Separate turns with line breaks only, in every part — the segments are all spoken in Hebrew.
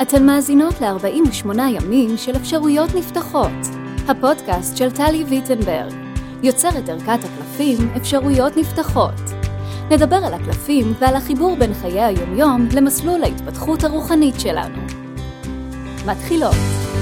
אתן מאזינות ל-48 ימים של אפשרויות נפתחות, הפודקאסט של טלי ויטנברג, יוצרת ערכת הקלפים אפשרויות נפתחות. נדבר על הקלפים ועל החיבור בין חיי היומיום למסלול ההתפתחות הרוחנית שלנו. מתחילות.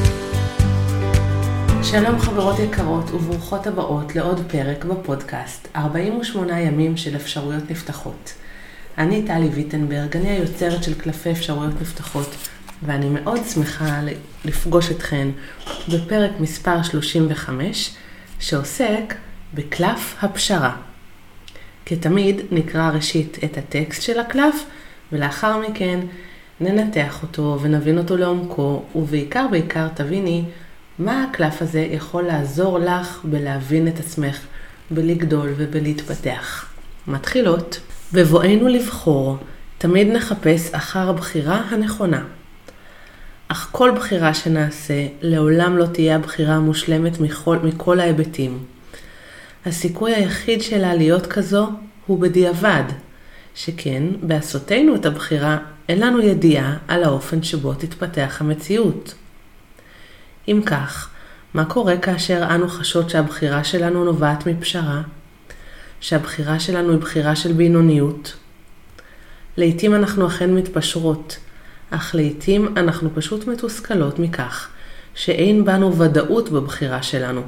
שלום חברות יקרות וברוכות הבאות לעוד פרק בפודקאסט 48 ימים של אפשרויות נפתחות. אני טלי ויטנברג, אני היוצרת של קלפי אפשרויות נפתחות, ואני מאוד שמחה לפגוש אתכן בפרק מספר 35 שעוסק בקלף הפשרה. כתמיד נקרא ראשית את הטקסט של הקלף, ולאחר מכן ננתח אותו ונבין אותו לעומקו, ובעיקר תביני מה הקלף הזה יכול לעזור לך בלהבין את עצמך, בלגדול ובלהתפתח. מתחילות. בבואנו לבחור, תמיד נחפש אחר הבחירה הנכונה. אך כל בחירה שנעשה, לעולם לא תהיה הבחירה המושלמת מכל ההיבטים. הסיכוי היחיד שלה להיות כזו הוא בדיעבד, שכן, בעשותנו את הבחירה, אין לנו ידיעה על האופן שבו תתפתח המציאות. אם כך, מה קורה כאשר אנו חשות שהבחירה שלנו נובעת מפשרה? שהבחירה שלנו היא בחירה של בינוניות? לעתים אנחנו אכן מתפשרות, אך לעתים אנחנו פשוט מתוסכלות מכך שאין בנו ודאות בבחירה שלנו.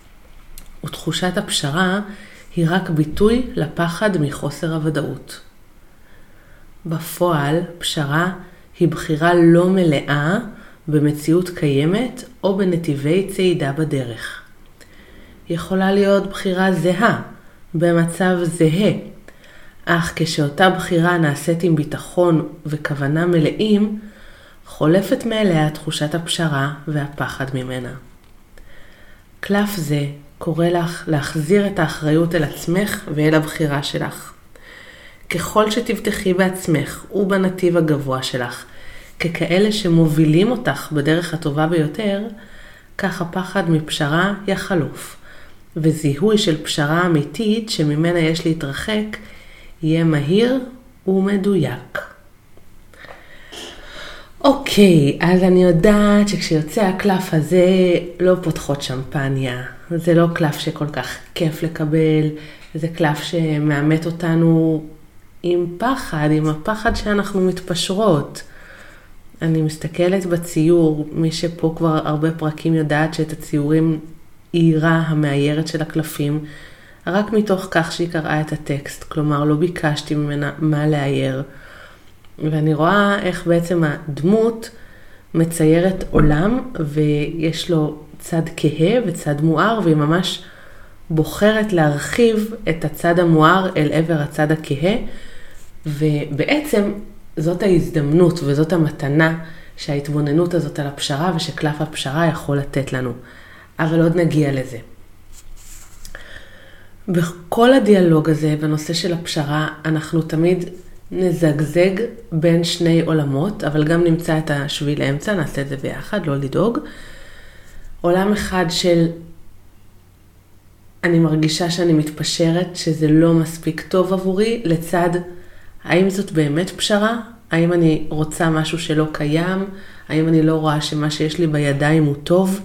ותחושת הפשרה היא רק ביטוי לפחד מחוסר הוודאות. בפועל, פשרה היא בחירה לא מלאה במציאות קיימת או בנתיבי צעידה בדרך. יכולה להיות בחירה זהה, במצב זהה, אך כשאותה בחירה נעשית עם ביטחון וכוונה מלאים, חולפת מאליה תחושת הפשרה והפחד ממנה. קלף זה קורא לך להחזיר את האחריות אל עצמך ואל הבחירה שלך. ככל שתבטחי בעצמך ובנתיב הגבוה שלך, ככאלה שמובילים אותך בדרך הטובה ביותר, כך הפחד מפשרה יחלוף, וזיהוי של פשרה אמיתית שממנה יש להתרחק, יהיה מהיר ומדויק. אוקיי, אז אני יודעת שכשיוצא הקלף הזה לא פותחות שמפניה. זה לא קלף שכל כך כיף לקבל, זה קלף שמאמת אותנו עם פחד, עם הפחד שאנחנו מתפשרות. אני מסתכלת בציור, מי שפה כבר הרבה פרקים יודעת שאת הציורים עירה המאיירת של הקלפים, רק מתוך כך שהיא קראה את הטקסט, כלומר לא ביקשתי ממנה מה לאייר. ואני רואה איך בעצם הדמות מציירת עולם, ויש לו צד כהה וצד מואר, והיא ממש בוחרת להרחיב את הצד המואר אל עבר הצד הכהה, ובעצם זאת ההזדמנות וזאת המתנה שההתבוננות הזאת על הפשרה ושקלף הפשרה יכול לתת לנו. אבל עוד נגיע לזה. בכל הדיאלוג הזה בנושא של הפשרה אנחנו תמיד נזגזג בין שני עולמות, אבל גם נמצא את השביל האמצע, נעשה את זה ביחד, לא לדאוג. עולם אחד של אני מרגישה שאני מתפשרת, שזה לא מספיק טוב עבורי, לצד האם זאת באמת פשרה? האם אני רוצה משהו שלא קיים? האם אני לא רואה שמה שיש לי בידיים הוא טוב?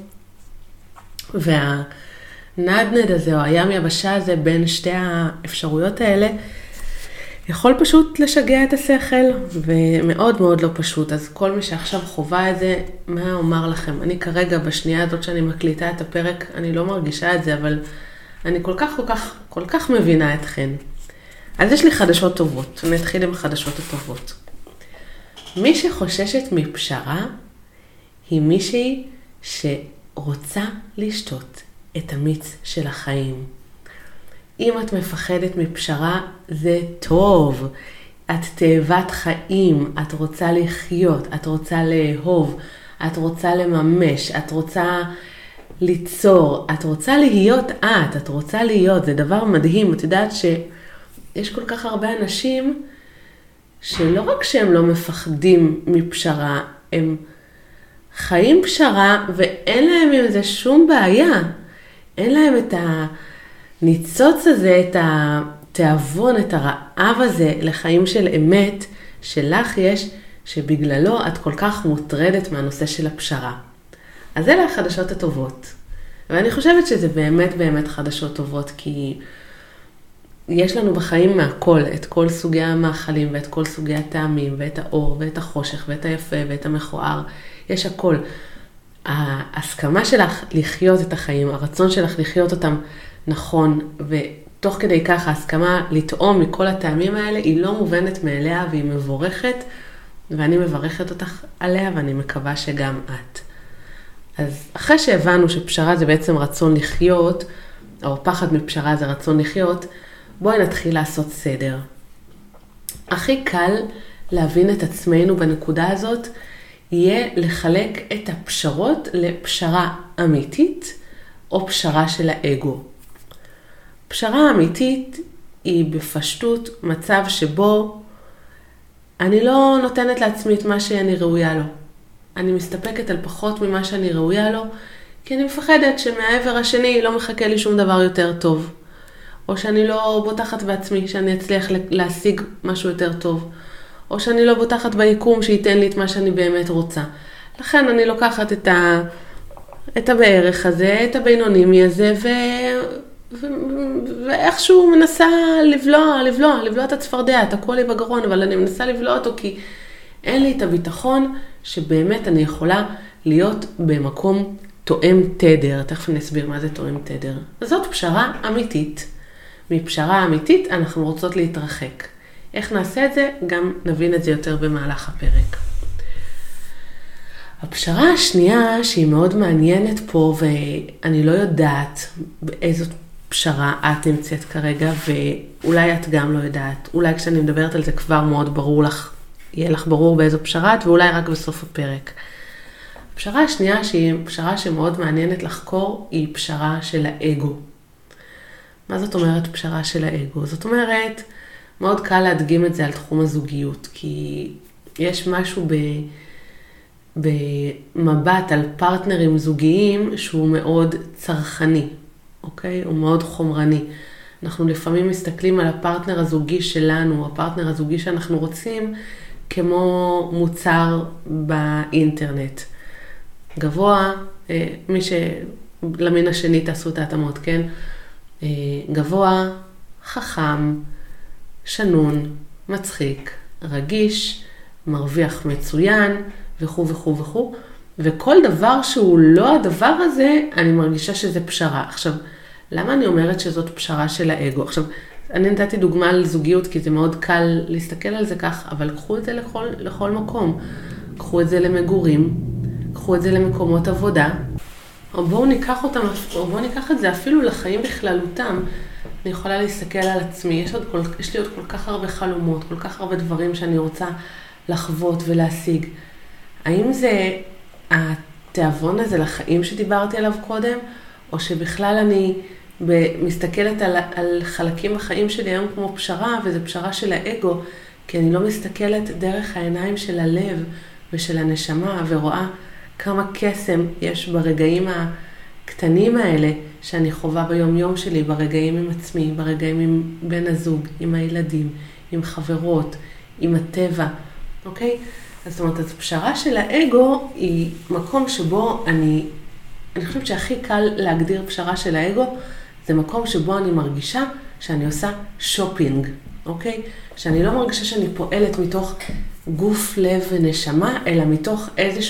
והנדנד הזה או הים יבשה הזה בין שתי האפשרויות האלה יכול פשוט לשגע את השכל, ומאוד מאוד לא פשוט. אז כל מי שעכשיו חובה את זה, מה אומר לכם? אני כרגע בשנייה הזאת שאני מקליטה את הפרק, אני לא מרגישה את זה, אבל אני כל כך מבינה אתכן. אז יש לי חדשות טובות, אני אתחיל עם החדשות הטובות. מי שחוששת מפשרה היא מישהי שרוצה לשתות את המיץ של החיים. אם את מפחדת מפשרה, זה טוב. את תאבת חיים, את רוצה לחיות, את רוצה לאהוב, את רוצה לממש, את רוצה ליצור, את רוצה להיות את רוצה להיות, זה דבר מדהים. את יודעת שיש כל כך הרבה אנשים שלא רק שהם לא מפחדים מפשרה, הם חיים פשרה ואין להם עם זה שום בעיה. אין להם את הניצוץ הזה, את התאבון, את הרעב הזה לחיים של אמת, שלך יש שבגללו את כל כך מוטרדת מהנושא של הפשרה. אז אלה החדשות הטובות. ואני חושבת שזה באמת באמת חדשות טובות, כי יש לנו בחיים מהכל, את כל סוגי המאכלים ואת כל סוגי הטעמים, ואת האור ואת החושך ואת היפה ואת המכוער. יש הכל. ההסכמה שלך לחיות את החיים, הרצון שלך לחיות אותם נכון, ותוך כדי כך ההסכמה לטעום מכל הטעמים האלה, היא לא מובנת מאליה והיא מבורכת, ואני מברכת אותך עליה ואני מקווה שגם את. אז אחרי שהבנו שפשרה זה בעצם רצון לחיות, או פחד מפשרה זה רצון לחיות, בואי נתחיל לעשות סדר. הכי קל להבין את עצמנו בנקודה הזאת, יהיה לחלק את הפשרות לפשרה אמיתית, או פשרה של האגו. פשרה אמיתית היא בפשטות מצב שבו אני לא נותנת לעצמי את מה שאני ראויה לו. אני מסתפקת על פחות ממה שאני ראויה לו, כי אני מפחדת שמהעבר השני לא מחכה לי שום דבר יותר טוב. או שאני לא בוטחת בעצמי שאני אצליח להשיג משהו יותר טוב. או שאני לא בוטחת ביקום שייתן לי את מה שאני באמת רוצה. לכן אני לוקחת את הבערך הזה, את הבינונימי הזה, ואיכשהו מנסה לבלוע את הצפרדע, את הכל לי בגרון, אבל אני מנסה לבלוע אותו כי אין לי את הביטחון שבאמת אני יכולה להיות במקום תואם תדר. תכף נסביר מה זה תואם תדר. אז זאת פשרה אמיתית. מפשרה אמיתית אנחנו רוצות להתרחק. איך נעשה את זה? גם נבין את זה יותר במהלך הפרק. הפשרה השנייה שהיא מאוד מעניינת פה, ואני לא יודעת באיזו פשרה את נמצאת כרגע, ואולי את גם לא יודעת. אולי כשאני מדברת על זה כבר מאוד ברור לך, יהיה לך ברור באיזו פשרה את, ואולי רק בסוף הפרק. הפשרה השנייה שהיא פשרה שמאוד מעניינת לחקור, היא פשרה של האגו. מה זאת אומרת פשרה של האגו? זאת אומרת, מאוד קל להדגים את זה על תחום הזוגיות, כי יש משהו במבט על פרטנרים זוגיים שהוא מאוד צרכני, אוקיי? הוא מאוד חומרני. אנחנו לפעמים מסתכלים על הפרטנר הזוגי שלנו, הפרטנר הזוגי שאנחנו רוצים, כמו מוצר באינטרנט. גבוה, למין השני תעשו את ההתאמות, כן? גבוה, חכם, שנון, מצחיק, רגיש, מרוויח מצוין, וכו' וכו' וכו'. וכל דבר שהוא לא הדבר הזה, אני מרגישה שזה פשרה. עכשיו, למה אני אומרת שזאת פשרה של האגו? עכשיו, אני נתתי דוגמה על זוגיות, כי זה מאוד קל להסתכל על זה כך, אבל קחו את זה לכל מקום. קחו את זה למגורים, קחו את זה למקומות עבודה, או בואו ניקח את זה אפילו לחיים בכללותם. אני יכולה להסתכל על עצמי, יש לי עוד כל כך הרבה חלומות, כל כך הרבה דברים שאני רוצה לחוות ולהשיג. האם זה התיאבון הזה לחיים שדיברתי עליו קודם, או שבכלל אני מסתכלת על חלקים בחיים שלי היום כמו פשרה, וזה פשרה של האגו, כי אני לא מסתכלת דרך העיניים של הלב ושל הנשמה, ורואה כמה קסם יש ברגעים הקטנים האלה שאני חווה ביום יום שלי, ברגעים עם עצמי, ברגעים עם בן הזוג, עם הילדים, עם חברות, עם הטבע, אוקיי? זאת אומרת, הפשרה של האגו היא מקום שבו אני חושבת שהכי קל להגדיר פשרה של האגו, זה מקום שבו אני מרגישה שאני עושה שופינג, אוקיי? שאני לא מרגישה שאני פועלת מתוך גוף, לב ונשמה, אלא מתוך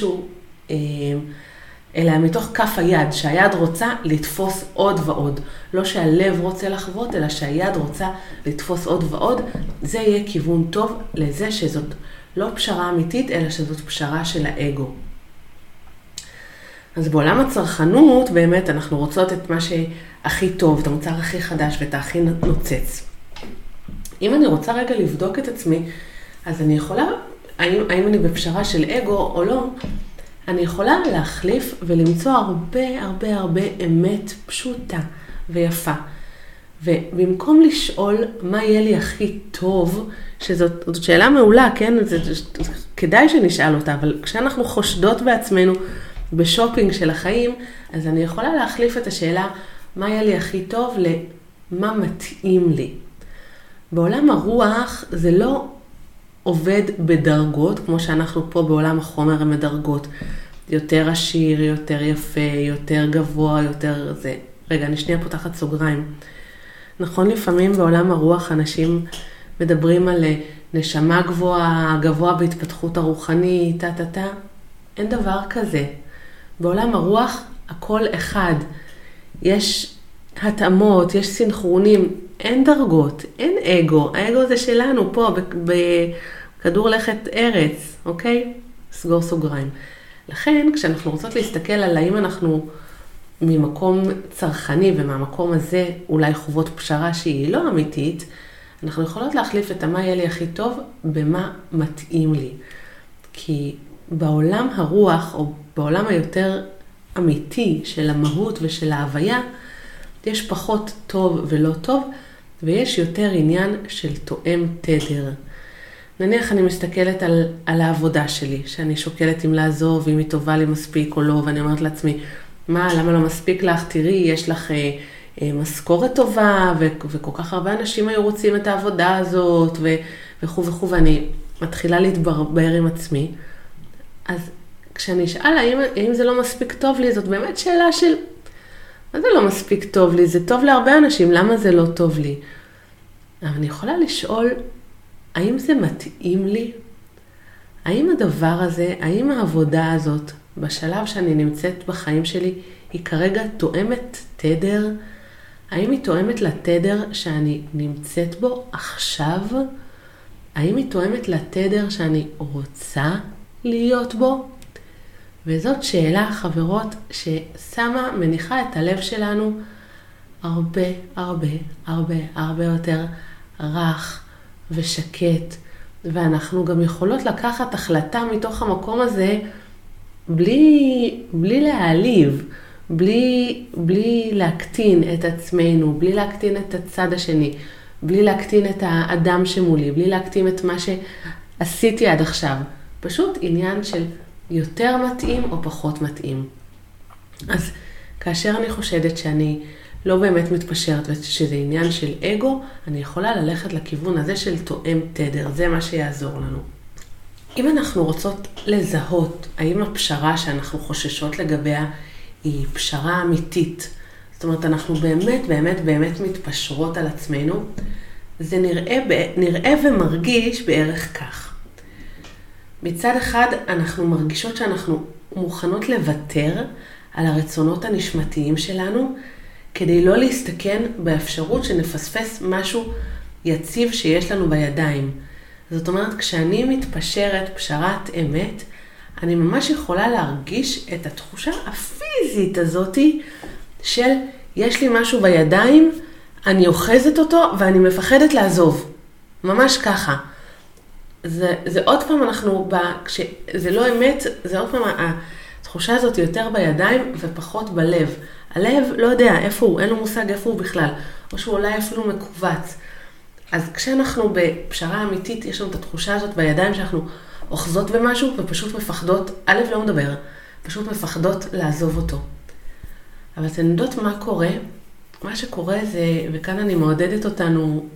אלא מתוך כף היד, שהיד רוצה לתפוס עוד ועוד. לא שהלב רוצה לחוות, אלא שהיד רוצה לתפוס עוד ועוד. זה יהיה כיוון טוב לזה שזאת לא פשרה אמיתית, אלא שזאת פשרה של האגו. אז בעולם הצרכנות, באמת אנחנו רוצות את מה שהכי טוב, את המוצר הכי חדש ואת הכי נוצץ. אם אני רוצה רגע לבדוק את עצמי, אז אני יכולה, האם אני בפשרה של אגו או לא, אני יכולה להחליף ולמצוא הרבה אמת פשוטה ויפה. ובמקום לשאול מה יהיה לי הכי טוב, שזאת שאלה מעולה, כן? כדאי שנשאל אותה, אבל כשאנחנו חושדות בעצמנו בשופינג של החיים, אז אני יכולה להחליף את השאלה מה יהיה לי הכי טוב למה מתאים לי. בעולם הרוח זה לא עובד בדרגות, כמו שאנחנו פה בעולם החומר הם מדרגות. יותר עשיר, יותר יפה, יותר גבוה, יותר זה. רגע, אני שנייה פותחת סוגריים. נכון, לפעמים בעולם הרוח אנשים מדברים על נשמה גבוהה, גבוה בהתפתחות הרוחנית, אין דבר כזה. בעולם הרוח הכל אחד. יש התאמות, יש סינכרונים, אין דרגות, אין אגו. האגו זה שלנו פה, בכדור לכת ארץ, אוקיי? סגור סוגריים. לכן, כשאנחנו רוצות להסתכל על האם אנחנו ממקום צרכני ומהמקום הזה אולי חוות פשרה שהיא לא אמיתית, אנחנו יכולות להחליף את מה יהיה לי הכי טוב במה מתאים לי. כי בעולם הרוח או בעולם היותר אמיתי של המהות ושל ההוויה, יש פחות טוב ולא טוב, ויש יותר עניין של תואם תדר. נניח אני מסתכלת על העבודה שלי, שאני שוקלת אם לעזוב, אם היא טובה לי מספיק או לא, ואני אומרת לעצמי, למה לא מספיק לך? תראי, יש לך משכורת טובה, וכל כך הרבה אנשים היו רוצים את העבודה הזאת, וכו' וכו', ואני מתחילה להתברבר עם עצמי. אז כשאני אשאל האם זה לא מספיק טוב לי, זאת באמת שאלה של, מה זה לא מספיק טוב לי? זה טוב להרבה אנשים, למה זה לא טוב לי? אבל אני יכולה לשאול, האם זה מתאים לי? האם הדבר הזה, האם העבודה הזאת, בשלב שאני נמצאת בחיים שלי, היא כרגע תואמת תדר? האם היא תואמת לתדר שאני נמצאת בו עכשיו? האם היא תואמת לתדר שאני רוצה להיות בו? וזאת שאלה, חברות, ששמה, מניחה את הלב שלנו הרבה, הרבה, הרבה, הרבה יותר רך ושקט. ואנחנו גם יכולות לקחת החלטה מתוך המקום הזה בלי להעליב, בלי להקטין את עצמנו, בלי להקטין את הצד השני, בלי להקטין את האדם שמולי, בלי להקטין את מה שעשיתי עד עכשיו. פשוט עניין של יותר מתאים או פחות מתאים. אז כאשר אני חושדת שאני לא באמת מתפשרת ושזה עניין של אגו, אני יכולה ללכת לכיוון הזה של תואם תדר. זה מה שיעזור לנו. אם אנחנו רוצות לזהות האם הפשרה שאנחנו חוששות לגביה היא פשרה אמיתית, זאת אומרת אנחנו באמת באמת באמת מתפשרות על עצמנו, זה נראה ומרגיש בערך כך. מצד אחד אנחנו מרגישות שאנחנו מוכנות לוותר על הרצונות הנשמתיים שלנו, כדי לא להסתכן באפשרות שנפספס משהו יציב שיש לנו בידיים. זאת אומרת, כשאני מתפשרת פשרת אמת, אני ממש יכולה להרגיש את התחושה הפיזית הזאת של יש לי משהו בידיים, אני אוחזת אותו ואני מפחדת לעזוב. ממש ככה. זה עוד פעם כשזה לא אמת, זה עוד פעם התחושה הזאת יותר בידיים ופחות בלב. הלב לא יודע איפה הוא, אין לו מושג איפה הוא בכלל, או שהוא אולי אפילו מקובץ. אז כשאנחנו בפשרה אמיתית, יש לנו את התחושה הזאת בידיים שאנחנו אוחזות במשהו ופשוט מפחדות, לא מדבר, פשוט מפחדות לעזוב אותו. אבל אתן יודעות מה קורה? מה שקורה זה, וכאן אני מעודדת אותנו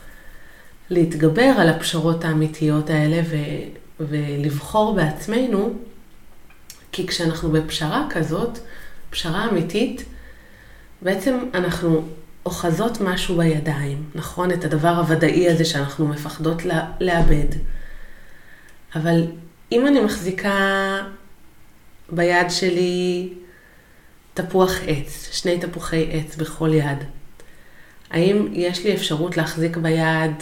להתגבר על הפשרות האמיתיות האלה ולבחור בעצמנו, כי כשאנחנו בפשרה כזאת, פשרה אמיתית, בעצם אנחנו אוחזות משהו בידיים, נכון? את הדבר הוודאי הזה שאנחנו מפחדות לאבד. אבל אם אני מחזיקה ביד שלי תפוח עץ, 2 תפוחי עץ בכל יד, האם יש לי אפשרות להחזיק ביד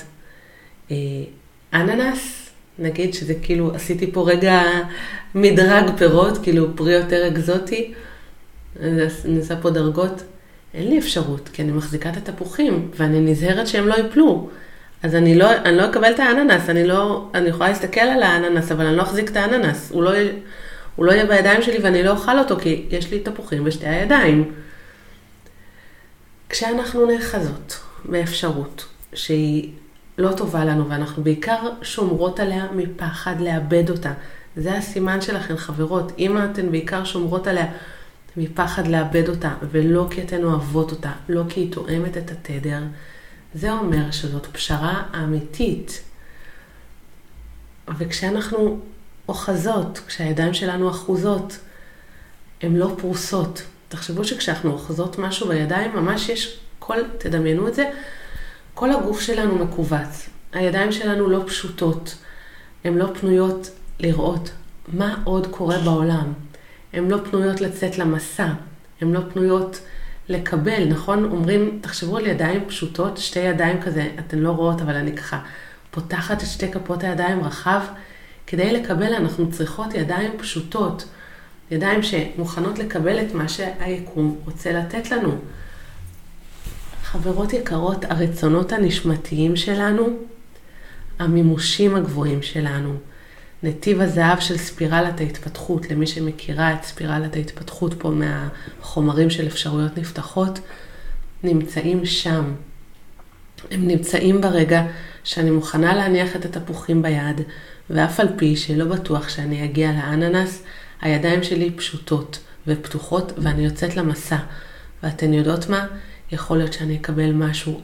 אננס? נגיד שזה כאילו, עשיתי פה רגע מדרג פירות, כאילו פרי יותר אקזוטי, נעשה פה דרגות. אין לי אפשרות, כי אני מחזיקה את התפוחים, ואני נזהרת שהם לא ייפלו. אז אני לא אקבל את האננס, אני יכולה להסתכל על האננס, אבל אני לא אחזיק את האננס. הוא לא יהיה בידיים שלי ואני לא אוכל אותו, כי יש לי תפוחים בשתי הידיים. כשאנחנו נאחזות באפשרות שהיא לא טובה לנו, ואנחנו בעיקר שומרות עליה מפחד לאבד אותה. זה הסימן שלכן, חברות. אם אתן בעיקר שומרות עליה מפחד לאבד אותה, ולא כי אתן אוהבות אותה, לא כי היא תואמת את התדר, זה אומר שזאת פשרה אמיתית. וכשאנחנו אוחזות, כשהידיים שלנו אחוזות, הן לא פרוסות. תחשבו שכשאנחנו אוחזות משהו בידיים, ממש יש תדמיינו את זה, כל הגוף שלנו מקובץ. הידיים שלנו לא פשוטות. הן לא פנויות לראות מה עוד קורה בעולם. הן לא פנויות לצאת למסע. הן לא פנויות לקבל, נכון? אומרים, תחשבו על ידיים פשוטות, שתי ידיים כזה, אתן לא רואות, אבל אני ככה פותחת את שתי כפות הידיים רחב. כדי לקבל אנחנו צריכות ידיים פשוטות. ידיים שמוכנות לקבל את מה שהיקום רוצה לתת לנו. חברות יקרות, הרצונות הנשמתיים שלנו, המימושים הגבוהים שלנו, נתיב הזהב של ספירלת ההתפתחות, למי שמכירה את ספירלת ההתפתחות פה מהחומרים של אפשרויות נפתחות, נמצאים שם. הם נמצאים ברגע שאני מוכנה להניח את התפוחים ביד, ואף על פי שלא בטוח שאני אגיע לאננס, הידיים שלי פשוטות ופתוחות ואני יוצאת למסע. ואתן יודעות מה? יכול להיות שאני אקבל משהו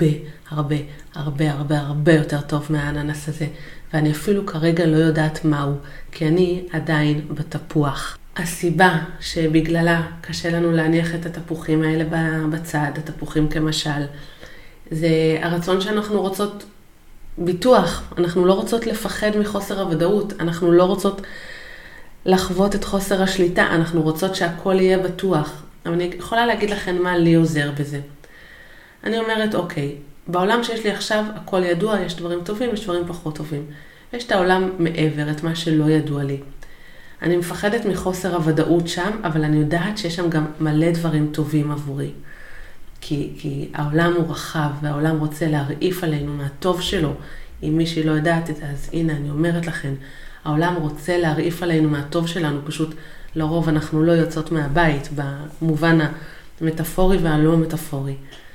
הרבה יותר טוב מהאננס הזה. ואני אפילו כרגע לא יודעת מהו, כי אני עדיין בתפוח. הסיבה שבגללה קשה לנו להניח את התפוחים האלה בצד, התפוחים כמשל, זה הרצון שאנחנו רוצות ביטוח. אנחנו לא רוצות לפחד מחוסר הוודאות, אנחנו לא רוצות לחוות את חוסר השליטה, אנחנו רוצות שהכל יהיה בטוח. אבל אני יכולה להגיד לכם מה לי עוזר בזה. אני אומרת, אוקיי, בעולם שיש לי עכשיו הכל ידוע, יש דברים טובים, יש דברים פחות טובים. יש את העולם מעבר, את מה שלא ידוע לי. אני מפחדת מחוסר הוודאות שם, אבל אני יודעת שיש שם גם מלא דברים טובים עבורי. כי העולם הוא רחב, והעולם רוצה להרעיף עלינו מהטוב שלו. אם מישהי לא יודעת את זה, אז הנה, אני אומרת לכם, העולם רוצה להרעיף עלינו מהטוב שלנו, פשוט לרוב אנחנו לא יוצאות מהבית, במובן המטאפורי והלא מטאפורי.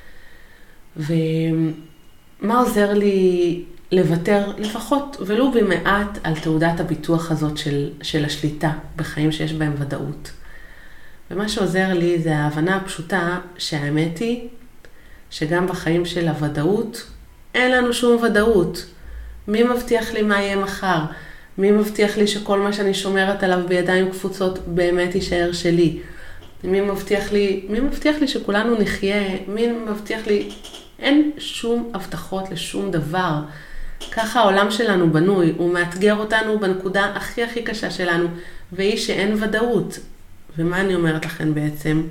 ומה עוזר לי לוותר לפחות ולו במעט על תעודת הביטוח הזאת של השליטה בחיים שיש בהם ודאות. ומה שעוזר לי זה ההבנה הפשוטה שהאמת היא שגם בחיים של הוודאות אין לנו שום ודאות. מי מבטיח לי מה יהיה מחר? מי מבטיח לי שכל מה שאני שומרת עליו בידיים קפוצות באמת יישאר שלי? מי מבטיח לי שכולנו נחיה? מי מבטיח לי? אין שום הבטחות לשום דבר. ככה העולם שלנו בנוי, הוא מאתגר אותנו בנקודה הכי קשה שלנו, והיא שאין ודאות. ומה אני אומרת לכם בעצם?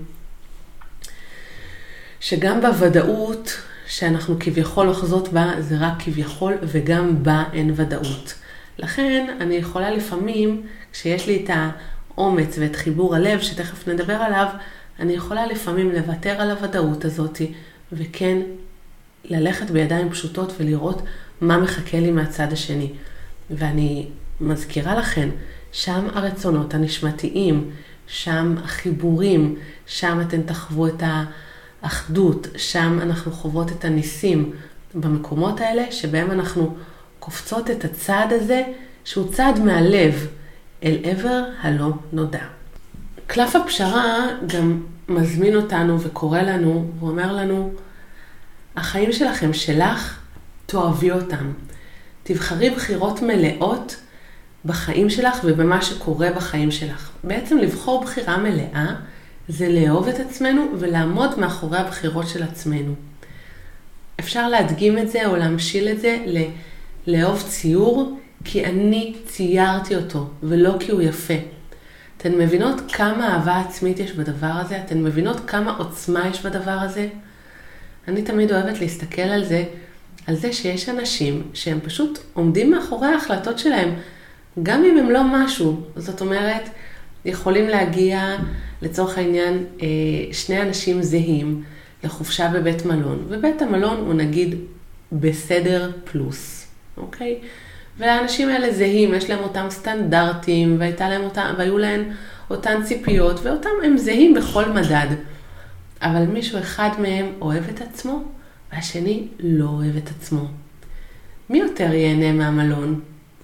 שגם בוודאות שאנחנו כביכול אוחזות בה, זה רק כביכול, וגם בה אין ודאות. לכן אני יכולה לפעמים, כשיש לי את האומץ ואת חיבור הלב, שתכף נדבר עליו, אני יכולה לפעמים לוותר על הוודאות הזאת, וכן ללכת בידיים פשוטות ולראות מה מחכה לי מהצד השני. ואני מזכירה לכם, שם הרצונות הנשמתיים, שם החיבורים, שם אתן תחוו את האחדות, שם אנחנו חוות את הניסים, במקומות האלה שבהם אנחנו קופצות את הצעד הזה, שהוא צעד מהלב אל עבר הלא נודע. קלף הפשרה גם מזמין אותנו וקורא לנו, הוא אומר לנו, החיים שלכם שלך, תאהבי אותם. תבחרי בחירות מלאות בחיים שלך ובמה שקורה בחיים שלך. בעצם לבחור בחירה מלאה זה לאהוב את עצמנו ולעמוד מאחורי הבחירות של עצמנו. אפשר להדגים את זה או להמשיל את זה לאהוב ציור כי אני ציירתי אותו ולא כי הוא יפה. אתן מבינות כמה אהבה עצמית יש בדבר הזה? אתן מבינות כמה עוצמה יש בדבר הזה? אני תמיד אוהבת להסתכל על זה שיש אנשים שהם פשוט עומדים מאחורי ההחלטות שלהם, גם אם הם לא משהו. זאת אומרת, יכולים להגיע לצורך העניין שני אנשים זהים לחופשה בבית מלון, ובית המלון הוא נגיד בסדר פלוס, אוקיי? והאנשים האלה זהים, יש להם אותם סטנדרטים, והיו להם אותן ציפיות, ואותם הם זהים בכל מדד. אבל מישהו אחד מהם אוהב את עצמו, והשני לא אוהב את עצמו. מי יותר ייהנה מהמלון?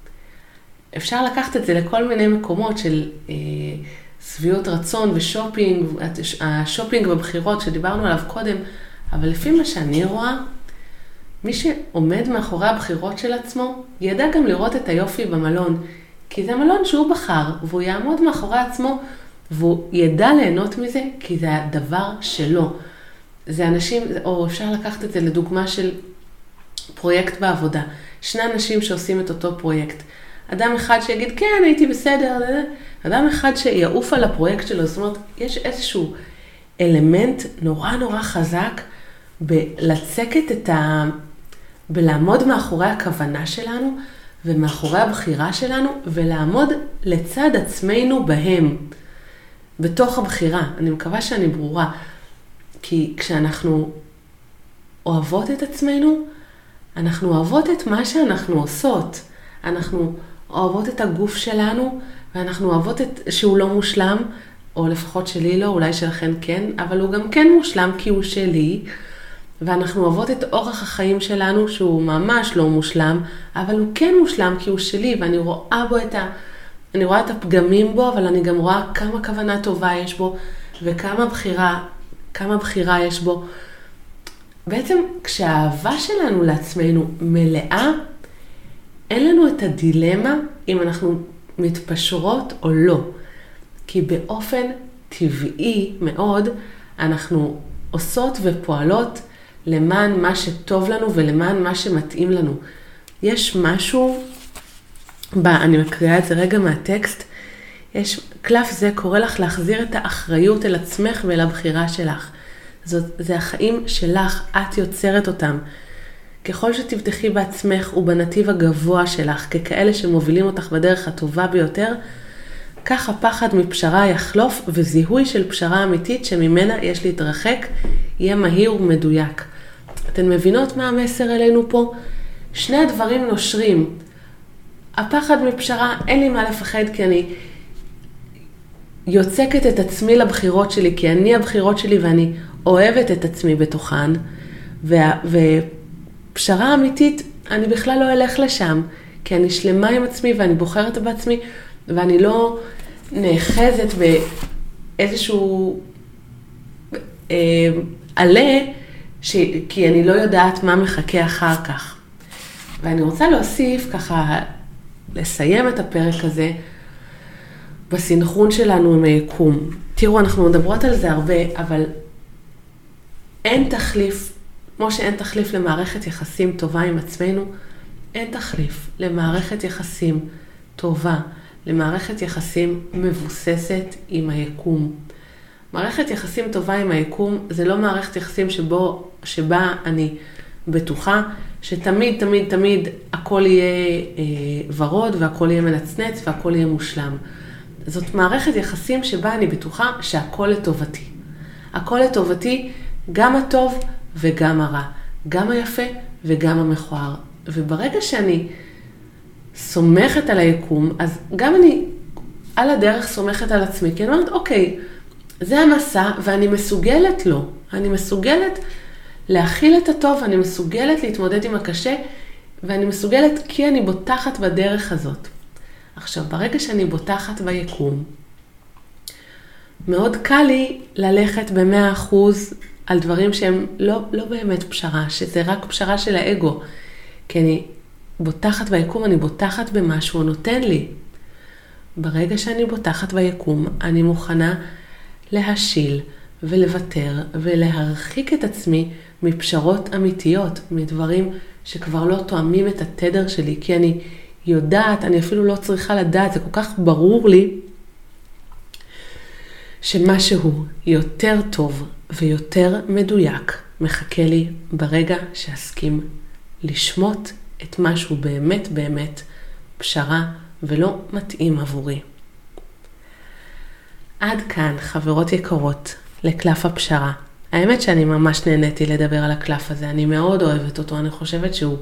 אפשר לקחת את זה לכל מיני מקומות של סביעות רצון ושופינג, השופינג בבחירות שדיברנו עליו קודם, אבל לפי מה שאני רואה, מי שעומד מאחורי הבחירות של עצמו, ידע גם לראות את היופי במלון, כי זה מלון שהוא בחר, והוא יעמוד מאחורי עצמו, והוא ידע ליהנות מזה, כי זה הדבר שלו. זה אנשים, או אפשר לקחת את זה לדוגמה של פרויקט בעבודה. 2 אנשים שעושים את אותו פרויקט. אדם אחד שיגיד, כן, הייתי בסדר. אדם אחד שיעוף על הפרויקט שלו. זאת אומרת, יש איזשהו אלמנט נורא נורא חזק בלצקת בלעמוד מאחורי הכוונה שלנו, ומאחורי הבחירה שלנו, ולעמוד לצד עצמנו בהם. בתוך הבחירה. אני מקווה שאני ברורה. כי כשאנחנו אוהבות את עצמנו, אנחנו אוהבות את מה שאנחנו עושות. אנחנו אוהבות את הגוף שלנו, ואנחנו אוהבות שהוא לא מושלם, או לפחות שלי לא, אולי שלכן כן, אבל הוא גם כן מושלם כי הוא שלי, ואנחנו אוהבות את אורח החיים שלנו, שהוא ממש לא מושלם, אבל הוא כן מושלם כי הוא שלי, ואני רואה בו אני רואה את הפגמים בו, אבל אני גם רואה כמה כוונה טובה יש בו, וכמה בחירה יש בו. בעצם כשהאהבה שלנו לעצמנו מלאה, אין לנו את הדילמה אם אנחנו מתפשרות או לא. כי באופן טבעי מאוד אנחנו עושות ופועלות למען מה שטוב לנו ולמען מה שמתאים לנו. יש משהו, אני מקריאה את זה רגע מהטקסט, קלף זה קורא לך להחזיר את האחריות אל עצמך ואל הבחירה שלך. זה החיים שלך, את יוצרת אותם. ככל שתבטחי בעצמך ובנתיב הגבוה שלך, ככאלה שמובילים אותך בדרך הטובה ביותר, כך הפחד מפשרה יחלוף, וזיהוי של פשרה אמיתית שממנה יש להתרחק, יהיה מהיר ומדויק. אתן מבינות מה המסר אלינו פה? 2 הדברים נושרים. הפחד מפשרה, אין לי מה לפחד, כי אני יוצקת את עצמי לבחירות שלי, כי אני הבחירות שלי ואני אוהבת את עצמי בתוכן, ופשרה אמיתית, אני בכלל לא אלך לשם, כי אני שלמה עם עצמי ואני בוחרת בעצמי, ואני לא נאחזת באיזשהו עלה, כי אני לא יודעת מה מחכה אחר כך. ואני רוצה להוסיף ככה, לסיים את הפרק הזה, בסנכרון שלנו עם היקום. תראו, אנחנו מדברות על זה הרבה, אבל אין תחליף, כמו שאין תחליף למערכת יחסים טובה עם עצמנו, אין תחליף למערכת יחסים טובה, למערכת יחסים מבוססת עם היקום. מערכת יחסים טובה עם היקום זה לא מערכת יחסים שבה אני בטוחה שתמיד תמיד תמיד הכל יהיה ורוד והכל יהיה מנצנץ והכל יהיה מושלם. זאת מערכת יחסים שבה אני בטוחה שהכל לטובתי. הכל לטובתי, גם הטוב וגם הרע, גם היפה וגם המכוער. וברגע שאני סומכת על היקום, אז גם אני על הדרך סומכת על עצמי, כי אני אומרת, אוקיי, זה המסע ואני מסוגלת לו. אני מסוגלת להכיל את הטוב, אני מסוגלת להתמודד עם הקשה, ואני מסוגלת כי אני בוטחת בדרך הזאת. עכשיו, ברגע שאני בוטחת ביקום, מאוד קל לי ללכת ב100% על דברים שהם לא באמת פשרה, שזה רק פשרה של האגו. כי אני בוטחת ביקום, אני בוטחת במה שהוא נותן לי. ברגע שאני בוטחת ביקום, אני מוכנה להשיל ולוותר ולהרחיק את עצמי מפשרות אמיתיות, מדברים שכבר לא תואמים את התדר שלי, כי אני יודעת, אני אפילו לא צריכה לדעת, זה כל כך ברור לי, שמשהו יותר טוב ויותר מדויק מחכה לי ברגע שאסכים לשמוט את משהו באמת באמת פשרה ולא מתאים עבורי. עד כאן, חברות יקרות, לקלף הפשרה. האמת שאני ממש נהניתי לדבר על הקלף הזה, אני מאוד אוהבת אותו, אני חושבת שהוא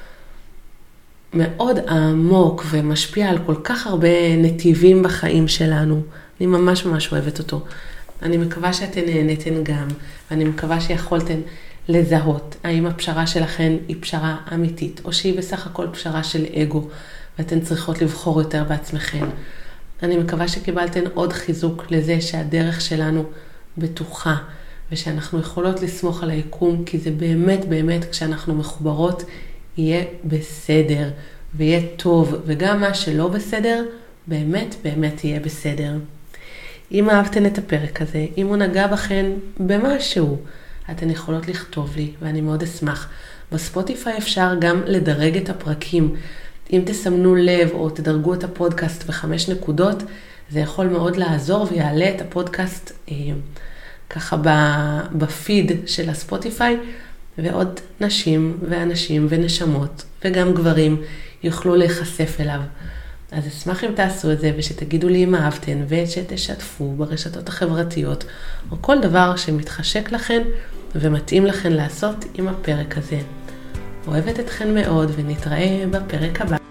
מאוד עמוק ומשפיע על כל כך הרבה נתיבים בחיים שלנו. אני ממש ממש אוהבת אותו. אני מקווה שאתן נהניתן גם, ואני מקווה שיכולתן לזהות האם הפשרה שלכן היא פשרה אמיתית, או שהיא בסך הכל פשרה של אגו, ואתן צריכות לבחור יותר בעצמכן. אני מקווה שקיבלתן עוד חיזוק לזה שהדרך שלנו בטוחה, ושאנחנו יכולות לסמוך על היקום, כי זה באמת באמת כשאנחנו מחוברות יהיה בסדר ויהיה טוב, וגם מה שלא בסדר באמת באמת יהיה בסדר. אם אהבתן את הפרק הזה, אם הוא נגע בכן במשהו, אתן יכולות לכתוב לי ואני מאוד אשמח. בספוטיפיי אפשר גם לדרג את הפרקים. אם תסמנו לב או תדרגו את הפודקאסט ב5 נקודות, זה יכול מאוד לעזור ויעלה את הפודקאסט ככה בפיד של הספוטיפיי, ועוד נשים ואנשים ונשמות וגם גברים יוכלו להיחשף אליו. אז אשמח אם תעשו את זה ושתגידו לי אם אהבתן ושתשתפו ברשתות החברתיות או כל דבר שמתחשק לכן ומתאים לכן לעשות עם הפרק הזה. אוהבת אתכן מאוד ונתראה בפרק הבא.